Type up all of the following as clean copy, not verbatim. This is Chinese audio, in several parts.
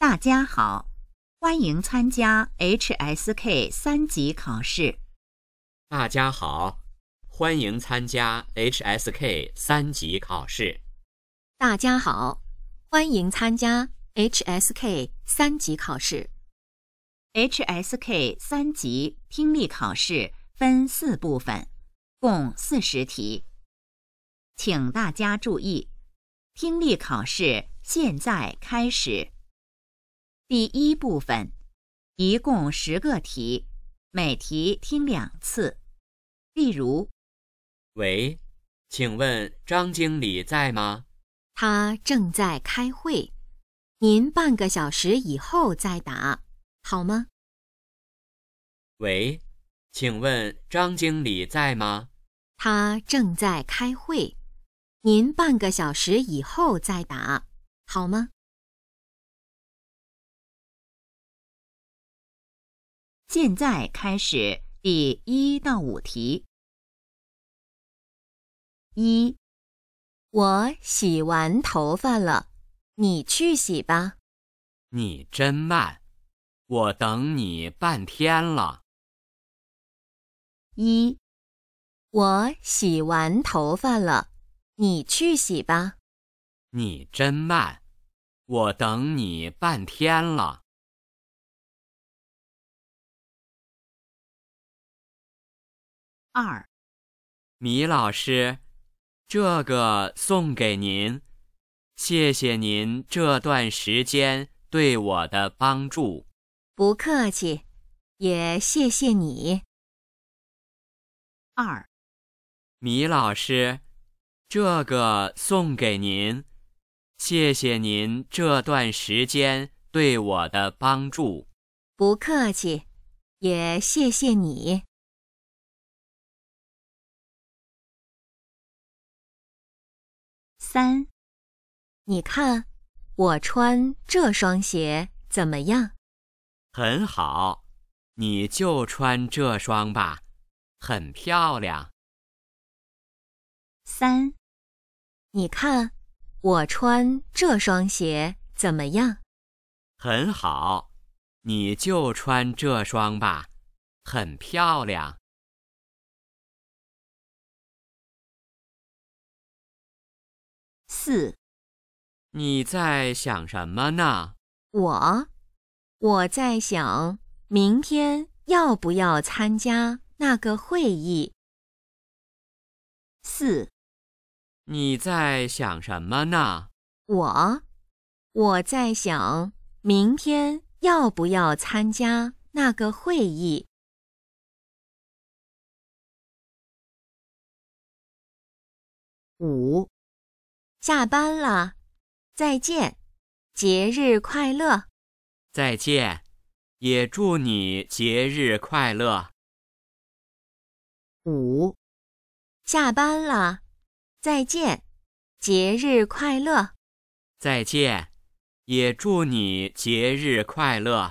大家好，欢迎参加 HSK 3级考试。 大家好，欢迎参加 HSK 3级考试。 大家好，欢迎参加 HSK 3级考试。 HSK 3级听力考试分4部分，共40题。请大家注意，听力考试现在开始。第一部分，一共10个题，每题听2次。例如， 喂，请问张经理在吗？ 他正在开会，您半个小时以后再打，好吗？ 喂，请问张经理在吗？ 他正在开会，您半个小时以后再打，好吗？ 现在开始第1到5题。1. 我洗完头发了，你去洗吧。 你真慢，我等你半天了。 1. 我洗完头发了，你去洗吧。 你真慢，我等你半天了。 2. 米老师，这个送给您，谢谢您这段时间对我的帮助。 不客气，也谢谢你。 2. 米老师，这个送给您，谢谢您这段时间对我的帮助。 不客气，也谢谢你。 3. 你看，我穿这双鞋怎么样？ 很好，你就穿这双吧，很漂亮。 3. 你看，我穿这双鞋怎么样？ 很好，你就穿这双吧，很漂亮。 4. 你在想什么呢？ 我在想，明天要不要参加那个会议。 4. 你在想什么呢？ 我在想，明天要不要参加那个会议。 5. 下班了，再见，节日快乐。 再见，也祝你节日快乐。 5. 下班了，再见，节日快乐。 再见，也祝你节日快乐。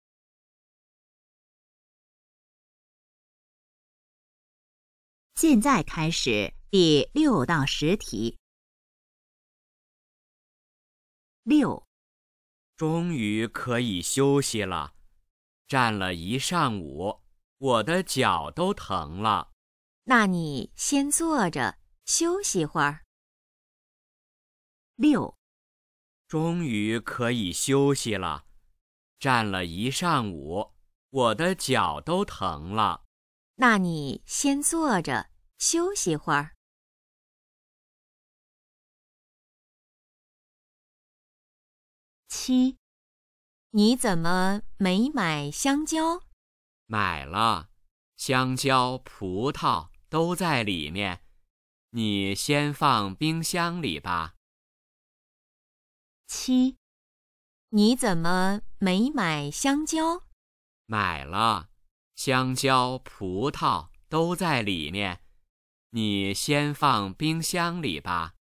现在开始第6到10题。6. 终于可以休息了，站了一上午，我的脚都疼了。 那你先坐着休息会儿。 6. 终于可以休息了，站了一上午，我的脚都疼了。 那你先坐着休息会儿。 7. 你怎么没买香蕉？ 买了，香蕉、葡萄都在里面，你先放冰箱里吧。 7. 你怎么没买香蕉？ 买了，香蕉、葡萄都在里面，你先放冰箱里吧。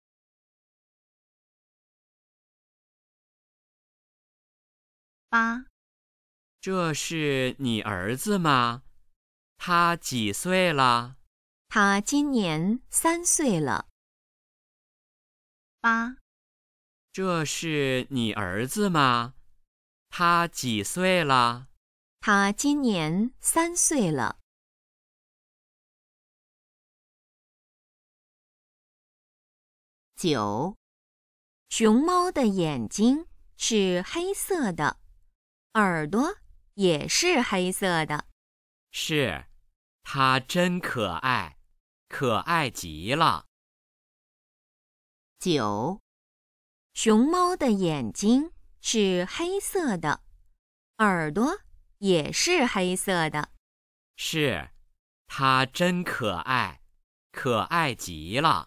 8. 这是你儿子吗？他几岁了？ 他今年3岁了。 8. 这是你儿子吗？ 他几岁了？ 他今年3岁了。 9. 熊猫的眼睛是黑色的，耳朵也是黑色的。 是，它真可爱，可爱极了。 9. 熊猫的眼睛是黑色的，耳朵也是黑色的。 是，它真可爱，可爱极了。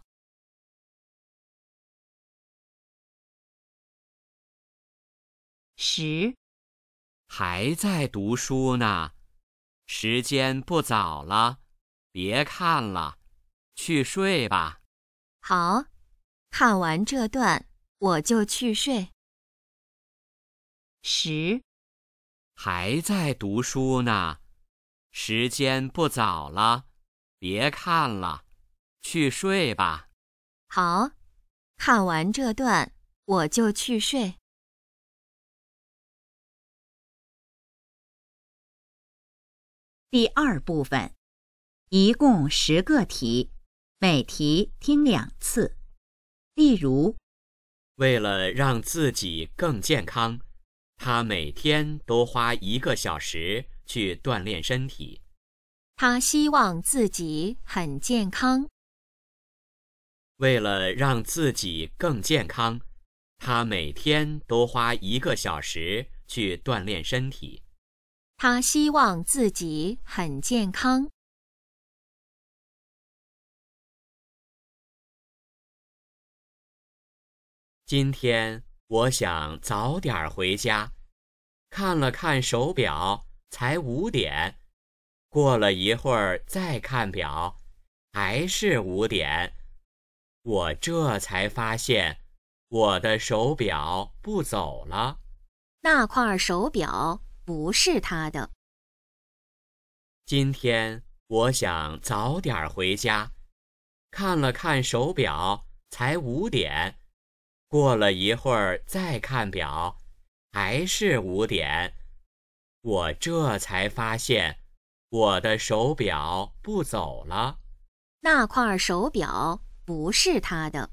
10. 还在读书呢，时间不早了，别看了，去睡吧。 好，看完这段我就去睡。 10. 还在读书呢，时间不早了，别看了，去睡吧。 好，看完这段我就去睡。 第2部分，一共10个题，每题听2次。例如， 为了让自己更健康，他每天都花1个小时去锻炼身体。 他希望自己很健康。 为了让自己更健康，他每天都花1个小时去锻炼身体。 他希望自己很健康。 今天我想早点回家，看了看手表，才5点。过了一会儿再看表，还是5点。我这才发现，我的手表不走了。 那块手表不是他的。 今天我想早点回家，看了看手表，才5点。过了一会儿再看表，还是5点。我这才发现，我的手表不走了。 那块手表不是他的。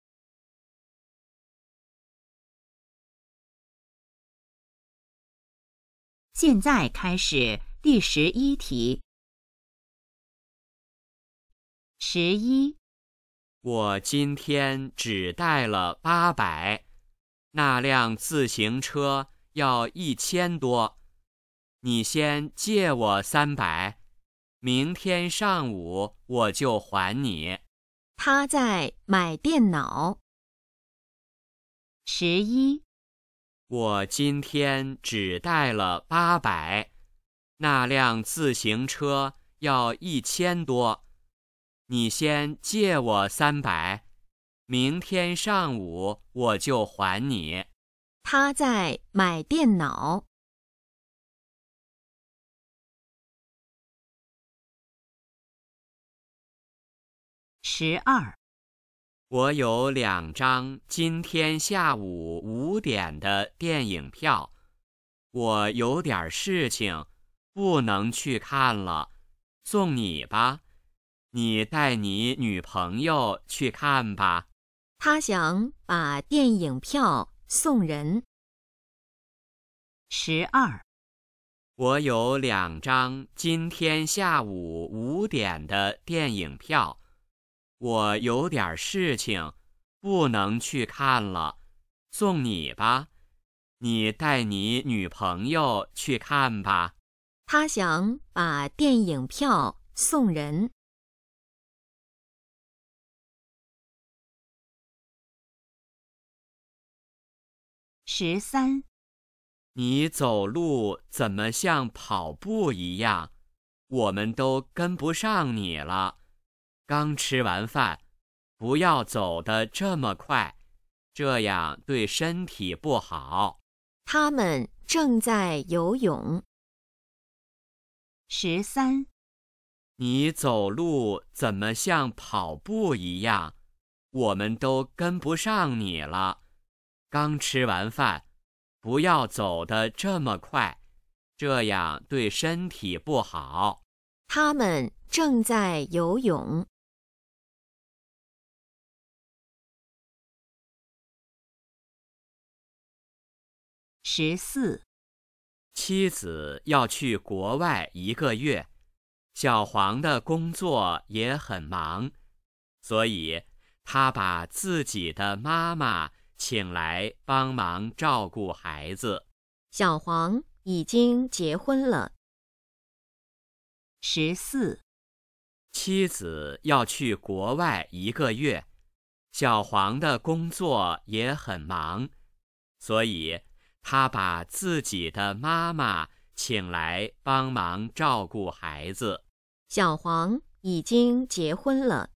现在开始第11题。11. 我今天只带了800，那辆自行车要1000多。你先借我300，明天上午我就还你。 他在买电脑。 11. 我今天只带了800，那辆自行车要1000多。你先借我300，明天上午我就还你。 他在买电脑。 12. 我有2张今天下午5点的电影票，我有点事情，不能去看了，送你吧。你带你女朋友去看吧。 他想把电影票送人。 12. 我有2张今天下午5点的电影票，我有点事情，不能去看了，送你吧。你带你女朋友去看吧。 他想把电影票送人。 13. 你走路怎么像跑步一样？我们都跟不上你了。刚吃完饭，不要走得这么快，这样对身体不好。 他们正在游泳。 13. 你走路怎么像跑步一样？我们都跟不上你了。刚吃完饭， 不要走得这么快，这样对身体不好。 他们正在游泳。 14. 妻子要去国外1个月，小黄的工作也很忙，所以他把自己的妈妈请来帮忙照顾孩子。 小黄已经结婚了。 14. 妻子要去国外1个月，小黄的工作也很忙，所以他把自己的妈妈请来帮忙照顾孩子。 小黄已经结婚了。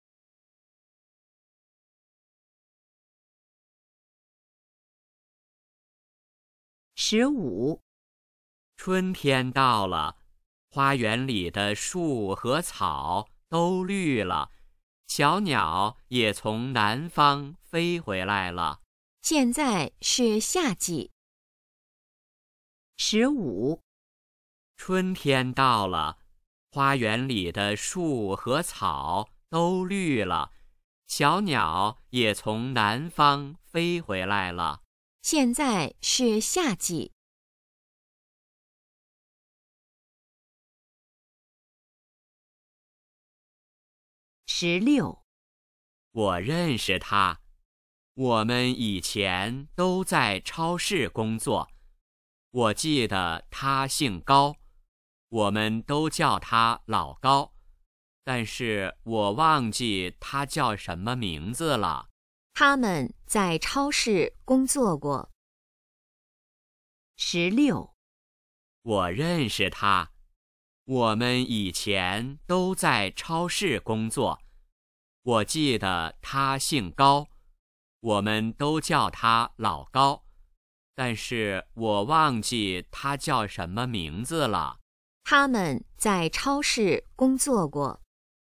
15. 春天到了，花园里的树和草都绿了，小鸟也从南方飞回来了。 现在是夏季。 15. 春天到了，花园里的树和草都绿了，小鸟也从南方飞回来了。 现在是夏季。 16. 我认识他，我们以前都在超市工作。我记得他姓高，我们都叫他老高，但是我忘记他叫什么名字了。 他们在超市工作过。 16. 我认识他，我们以前都在超市工作。我记得他姓高，我们都叫他老高，但是我忘记他叫什么名字了。 他们在超市工作过。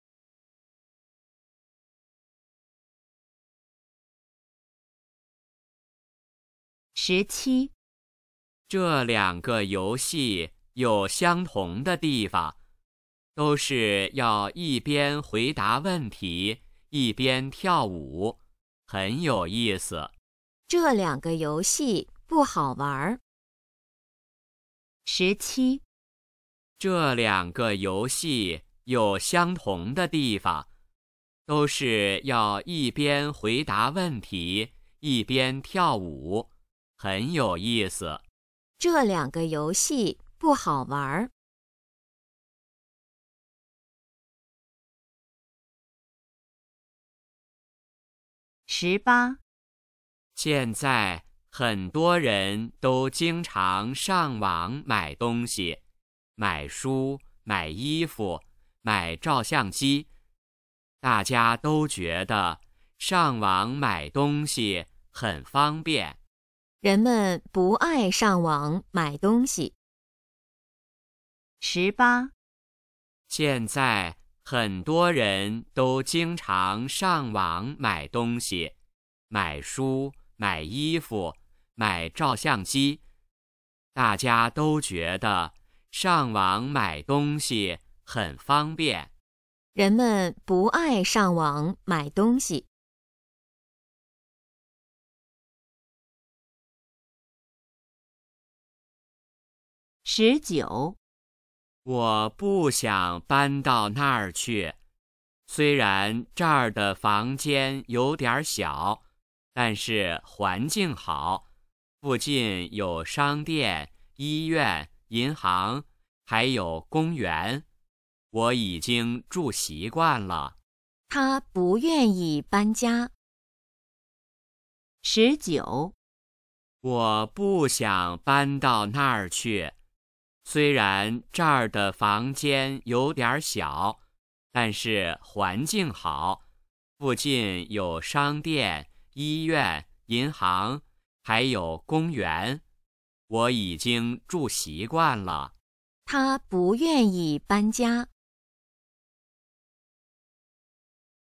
17. 这2个游戏有相同的地方，都是要一边回答问题，一边跳舞，很有意思。 这2个游戏不好玩。 17. 这2个游戏有相同的地方，都是要一边回答问题，一边跳舞，很有意思。 这2个游戏不好玩。 18. 现在很多人都经常上网买东西，买书、买衣服、买照相机。大家都觉得上网买东西很方便。 人们不爱上网买东西。 18. 现在很多人都经常上网买东西，买书、买衣服、买照相机。大家都觉得上网买东西很方便。 人们不爱上网买东西。 19. 我不想搬到那儿去，虽然这儿的房间有点小，但是环境好，附近有商店、医院、银行，还有公园。我已经住习惯了。 他不愿意搬家。 19. 我不想搬到那儿去，虽然这儿的房间有点小，但是环境好，附近有商店、医院、银行，还有公园。我已经住习惯了。 他不愿意搬家。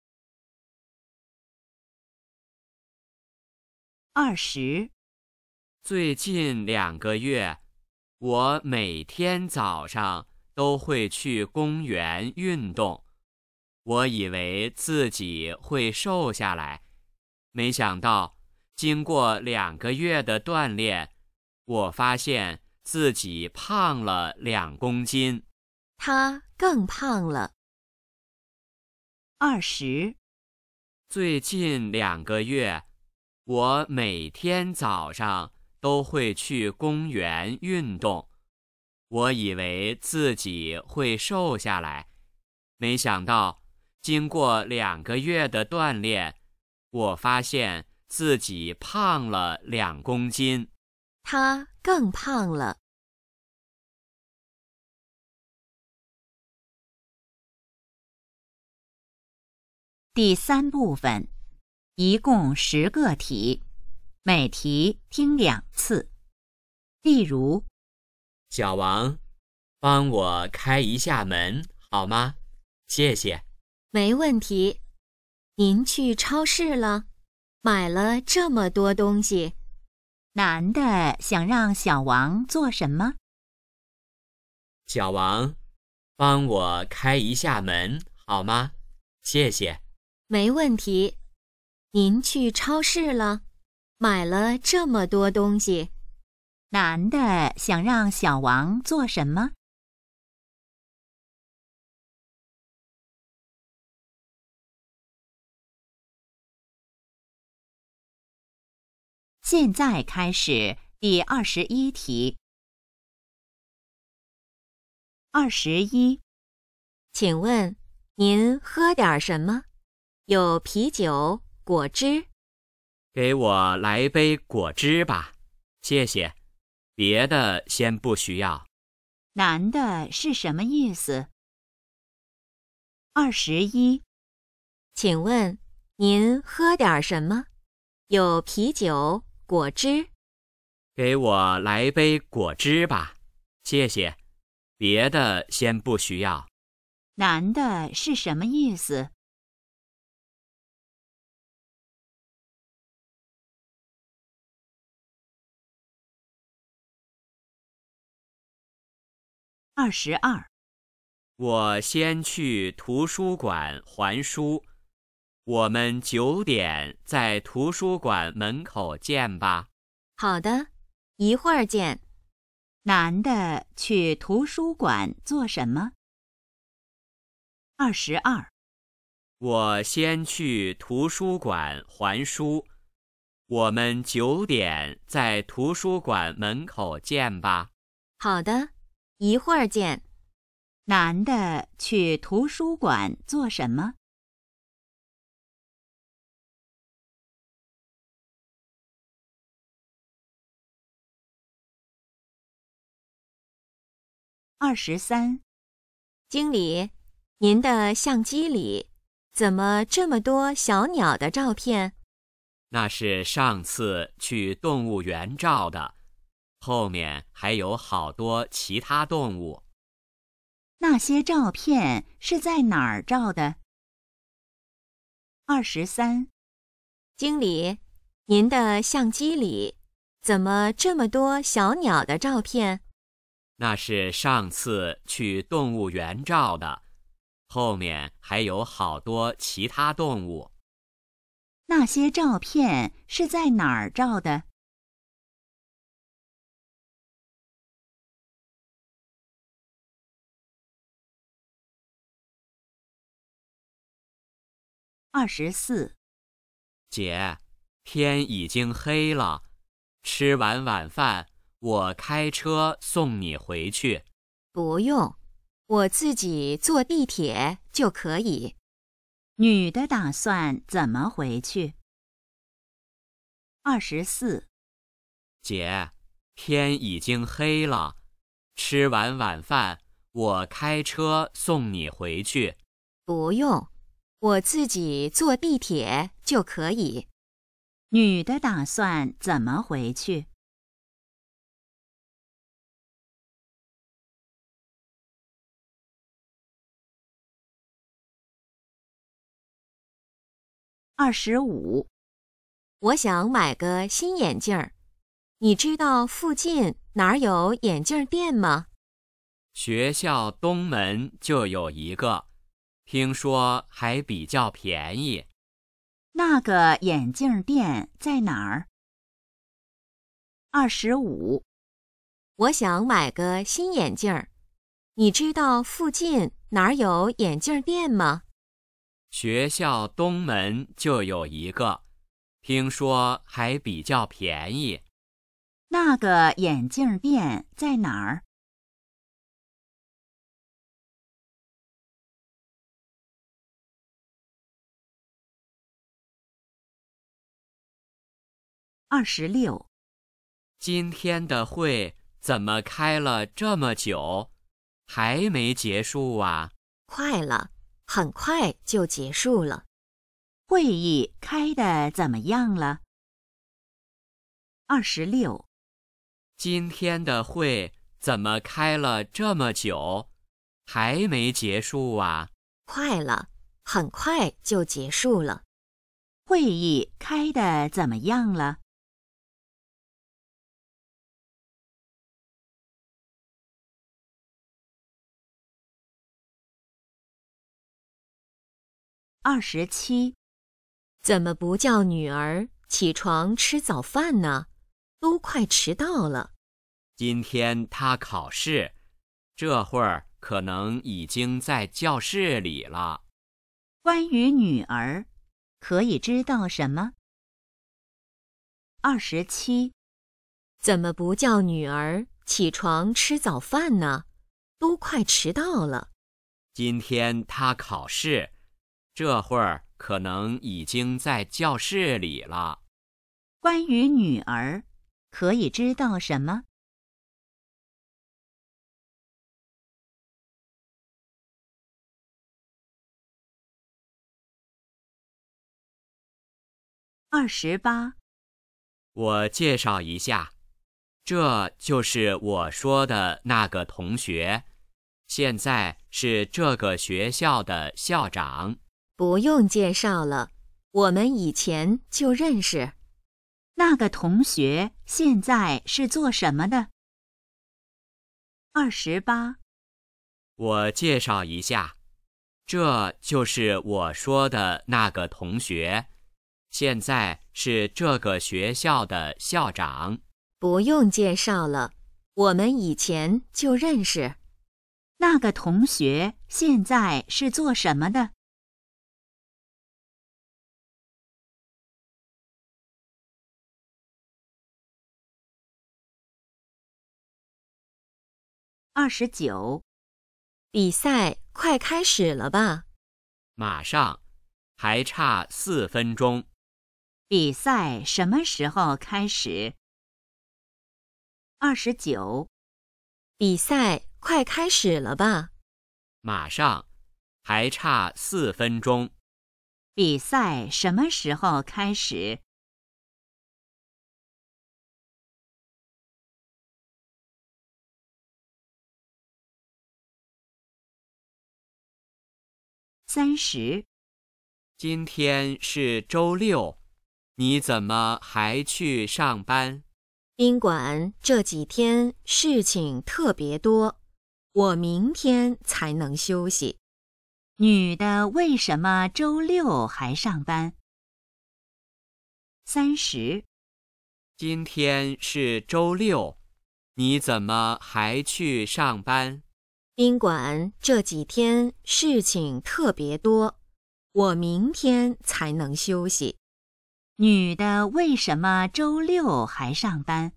20. 最近2个月，我每天早上都会去公园运动。我以为自己会瘦下来，没想到经过2个月的锻炼，我发现自己胖了2公斤。 他更胖了。 20。 最近2个月，我每天早上都会去公园运动。我以为自己会瘦下来，没想到经过2个月的锻炼，我发现自己胖了2公斤。 他更胖了。 第3部分，一共10个题，每题听2次。例如， 小王，帮我开一下门好吗？谢谢。 没问题。您去超市了，买了这么多东西。 男的想让小王做什么？ 小王，帮我开一下门好吗？谢谢。 没问题。您去超市了，买了这么多东西。 男的想让小王做什么？现在开始第21题。21， 请问您喝点什么？有啤酒、果汁。 给我来杯果汁吧，谢谢。别的先不需要。 男的是什么意思？21， 请问您喝点什么？有啤酒、果汁。 给我来杯果汁吧，谢谢。别的先不需要。 男的是什么意思？22， 我先去图书馆还书。我们9点在图书馆门口见吧。 好的，一会儿见。 男的去图书馆做什么？22， 我先去图书馆还书。我们9点在图书馆门口见吧。 好的，一会儿见。 男的去图书馆做什么？23， 经理，您的相机里怎么这么多小鸟的照片？ 那是上次去动物园照的，后面还有好多其他动物。 那些照片是在哪儿照的？23， 经理，您的相机里怎么这么多小鸟的照片？ 那是上次去动物园照的，后面还有好多其他动物。 那些照片是在哪儿照的？24， 姐，天已经黑了，吃完晚饭，我开车送你回去。 不用，我自己坐地铁就可以。 女的打算怎么回去？24， 姐，天已经黑了，吃完晚饭，我开车送你回去。 不用，我自己坐地铁就可以。 女的打算怎么回去？25， 我想买个新眼镜儿， 你知道附近哪儿有眼镜店吗？ 学校东门就有一个，听说还比较便宜。 那个眼镜店在哪儿？25。 我想买个新眼镜儿，你知道附近哪儿有眼镜店吗？ 学校东门就有一个，听说还比较便宜。 那个眼镜店在哪儿？26。 今天的会怎么开了这么久，还没结束啊？ 快了，很快就结束了。 会议开得怎么样了？26。 今天的会怎么开了这么久，还没结束啊？ 快了，很快就结束了。 会议开得怎么样了？27。 怎么不叫女儿起床吃早饭呢？都快迟到了。 今天他考试，这会儿可能已经在教室里了。 关于女儿，可以知道什么？27。 怎么不叫女儿起床吃早饭呢？都快迟到了。 今天他考试，这会儿可能已经在教室里了。 关于女儿，可以知道什么？28。 我介绍一下，这就是我说的那个同学，现在是这个学校的校长。 不用介绍了，我们以前就认识。 那个同学现在是做什么的？28。 我介绍一下，这就是我说的那个同学，现在是这个学校的校长。 不用介绍了，我们以前就认识。 那个同学现在是做什么的？29。 比赛快开始了吧？ 马上，还差4分钟。 比赛什么时候开始？29。 比赛快开始了吧？ 马上，还差4分钟。 比赛什么时候开始？30。 今天是周六，你怎么还去上班？ 宾馆这几天事情特别多，我明天才能休息。 女的为什么周六还上班？30。 今天是周六，你怎么还去上班？ 宾馆这几天事情特别多，我明天才能休息。 女的为什么周六还上班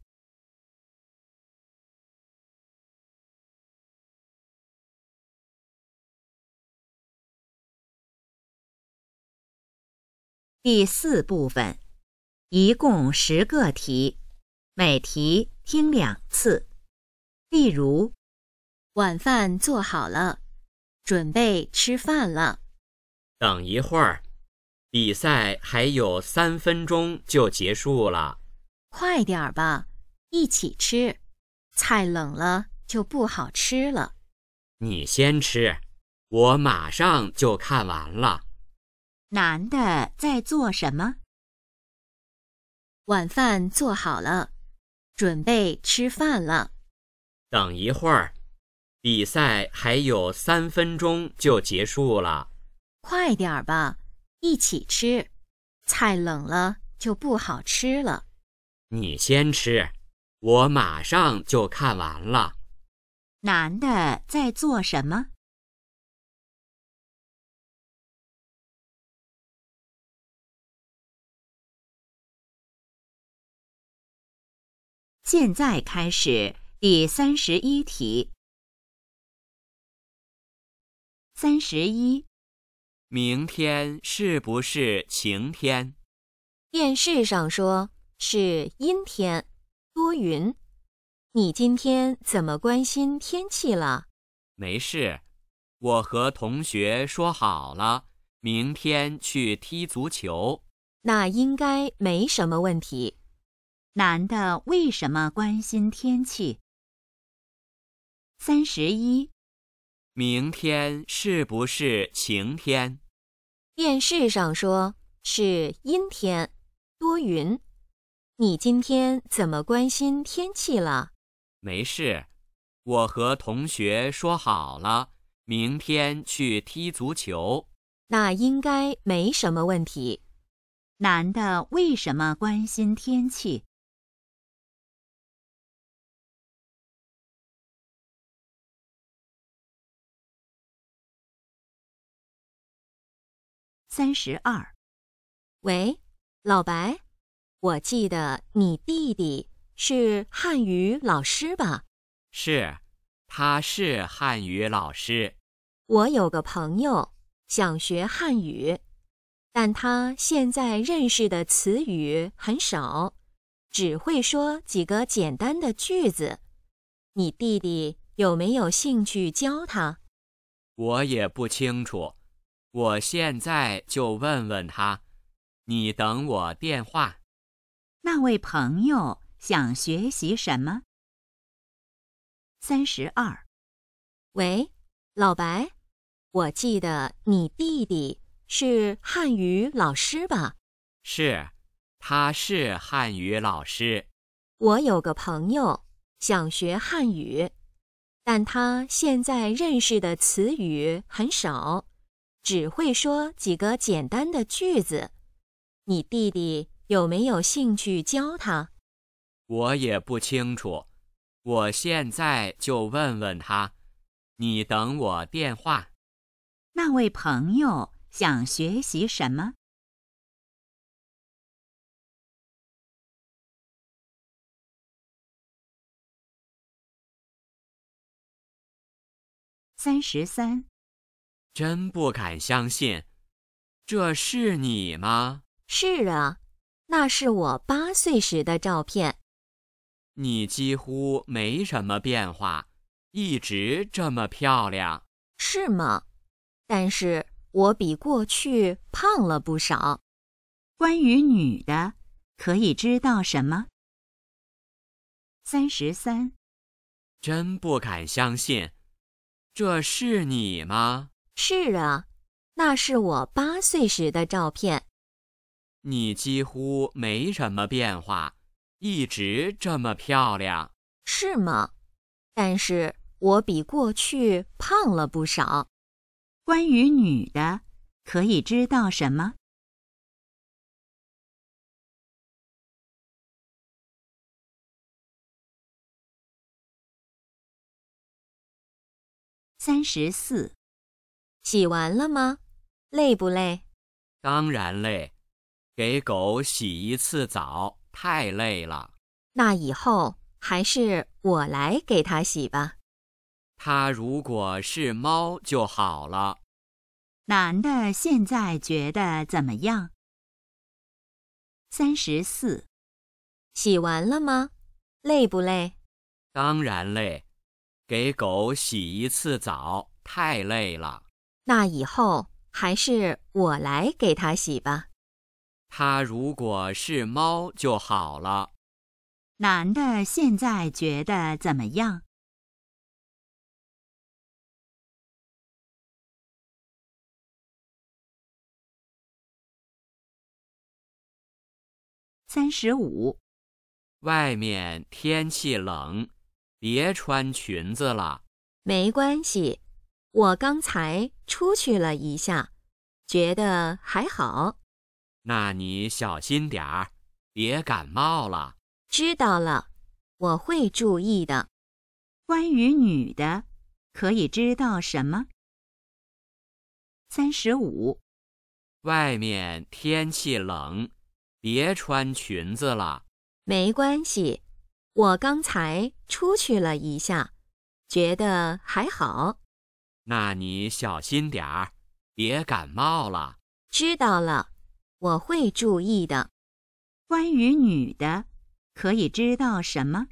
第4部分，一共10个题，每题听2次。例如， 晚饭做好了，准备吃饭了。 等一会儿，比赛还有3分钟就结束了。 快点儿吧，一起吃，菜冷了就不好吃了。 你先吃，我马上就看完了。 男的在做什么？ 晚饭做好了， 准备吃饭了。 等一会儿，比赛还有3分钟就结束了。 快点儿吧，一起吃，菜冷了就不好吃了。 你先吃，我马上就看完了。 男的在做什么？现在开始第31题。31， 明天是不是晴天？ 电视上说是阴天，多云。你今天怎么关心天气了？ 没事，我和同学说好了，明天去踢足球。 那应该没什么问题。 男的为什么关心天气？31， 明天是不是晴天？ 电视上说是阴天，多云。你今天怎么关心天气了？ 没事，我和同学说好了，明天去踢足球。 那应该没什么问题。 男的为什么关心天气？32， 喂，老白，我记得你弟弟是汉语老师吧？ 是，他是汉语老师。 我有个朋友想学汉语，但他现在认识的词语很少，只会说几个简单的句子。你弟弟有没有兴趣教他？ 我也不清楚，我现在就问问他。你等我电话。 那位朋友想学习什么？32， 喂，老白，我记得你弟弟是汉语老师吧？ 是，他是汉语老师。 我有个朋友想学汉语，但他现在认识的词语很少，只会说几个简单的句子。你弟弟有没有兴趣教他？ 我也不清楚，我现在就问问他。你等我电话。 那位朋友想学习什么？33， 真不敢相信，这是你吗？ 是啊，那是我8岁时的照片。 你几乎没什么变化，一直这么漂亮。 是吗？但是我比过去胖了不少。 关于女的，可以知道什么？33， 真不敢相信，这是你吗？ 是啊，那是我8岁时的照片。 你几乎没什么变化，一直这么漂亮。 是吗？但是我比过去胖了不少。 关于女的，可以知道什么？34， 洗完了吗？累不累？ 当然累，给狗洗一次澡太累了。 那以后还是我来给它洗吧。 它如果是猫就好了。 男的现在觉得怎么样？34， 洗完了吗？累不累？ 当然累，给狗洗一次澡太累了。 那以后还是我来给它洗吧。 它如果是猫就好了。 男的现在觉得怎么样？35， 外面天气冷，别穿裙子了。 没关系，我刚才出去了一下，觉得还好。 那你小心点儿，别感冒了。 知道了，我会注意的。 关于女的，可以知道什么？35。 外面天气冷，别穿裙子了。 没关系，我刚才出去了一下，觉得还好。 那你小心点儿，别感冒了。 知道了，我会注意的。 关于女的，可以知道什么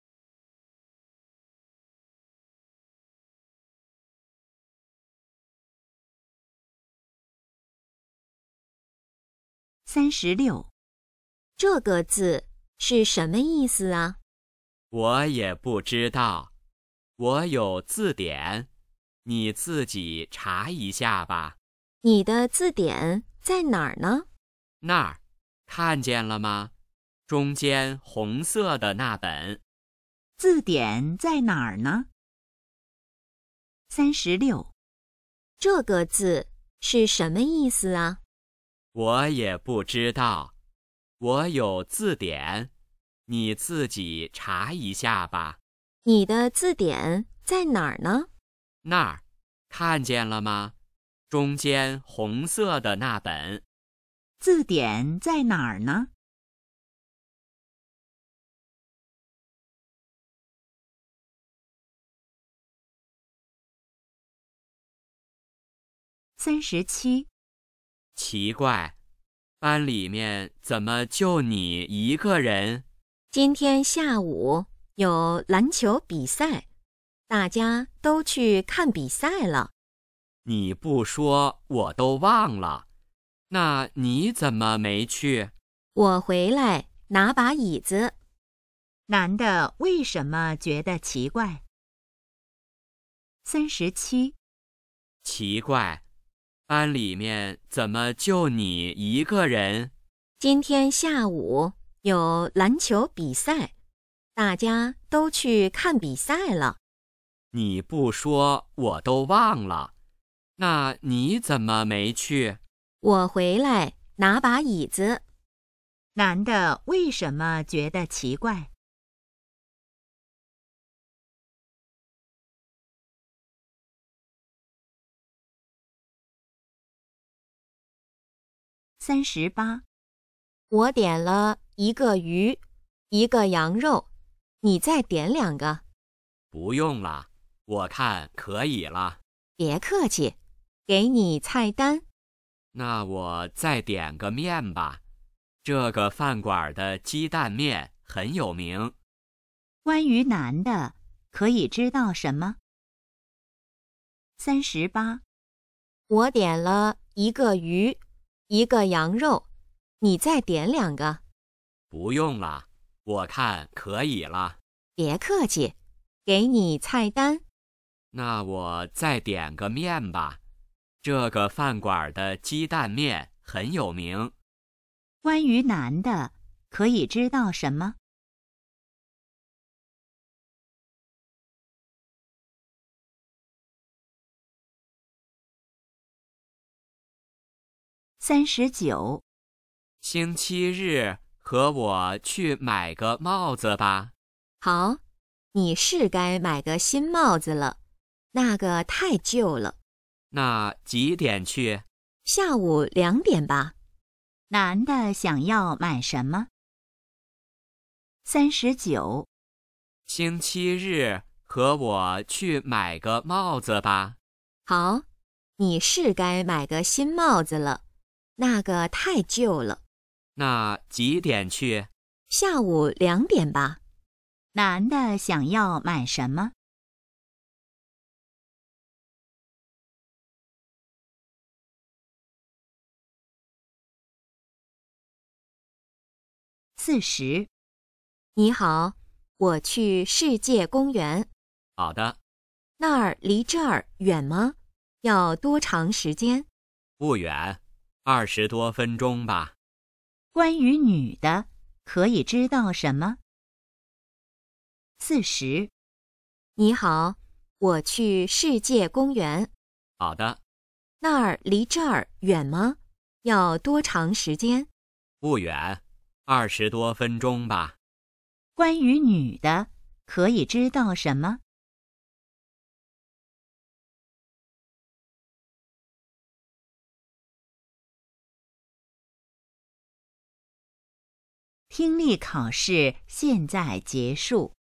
？36。 这个字是什么意思啊？ 我也不知道，我有字典，你自己查一下吧。 你的字典在哪儿呢？ 那儿，看见了吗？中间红色的那本。 字典在哪儿呢？36。 这个字是什么意思啊？ 我也不知道，我有字典，你自己查一下吧。 你的字典在哪儿呢？ 那儿，看见了吗？中间红色的那本。 字典在哪儿呢？37。 奇怪，班里面怎么就你一个人？ 今天下午有篮球比赛，大家都去看比赛了。 你不说我都忘了，那你怎么没去？ 我回来拿把椅子。 男的为什么觉得奇怪？37。 奇怪，班里面怎么就你一个人？ 今天下午有篮球比赛，大家都去看比赛了。 你不说我都忘了，那你怎么没去？ 我回来拿把椅子。 男的为什么觉得奇怪？38。 我点了一个鱼，一个羊肉，你再点2个。 不用了，我看可以了。 别客气，给你菜单。 那我再点个面吧，这个饭馆的鸡蛋面很有名。 关于男的，可以知道什么？38。 我点了一个鱼，一个羊肉，你再点2个。 不用了，我看可以了。 别客气，给你菜单。 那我再点个面吧，这个饭馆的鸡蛋面很有名。 关于男的，可以知道什么？39。 星期日和我去买个帽子吧。 好，你是该买个新帽子了，那个太旧了。 那几点去？ 下午2点吧。 男的想要买什么？39。 星期日和我去买个帽子吧。 好，你是该买个新帽子了，那个太旧了。 那几点去？ 下午2点吧。 男的想要买什么？40。 你好，我去世界公园。 好的。 那儿离这儿远吗？要多长时间？ 不远，20多分钟吧。 关于女的，可以知道什么 40。 你好，我去世界公园。 好的， 那儿离这儿远吗？要多长时间？ 不远，20多分钟吧。 关于女的，可以知道什么？听力考试现在结束。